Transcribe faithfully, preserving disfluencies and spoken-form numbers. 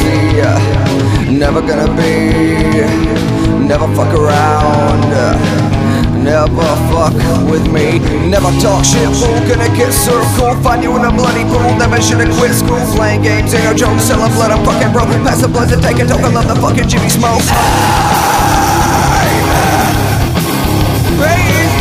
Never gonna be, never fuck around, never fuck with me, never talk shit, fool, gonna get circle, find you in a bloody pool, never should've quit school, playing games, ain't no joke, selling blood, I'm fucking broke, pass the blood to take a toke, I love the fucking Jimmy Smoke. Hey.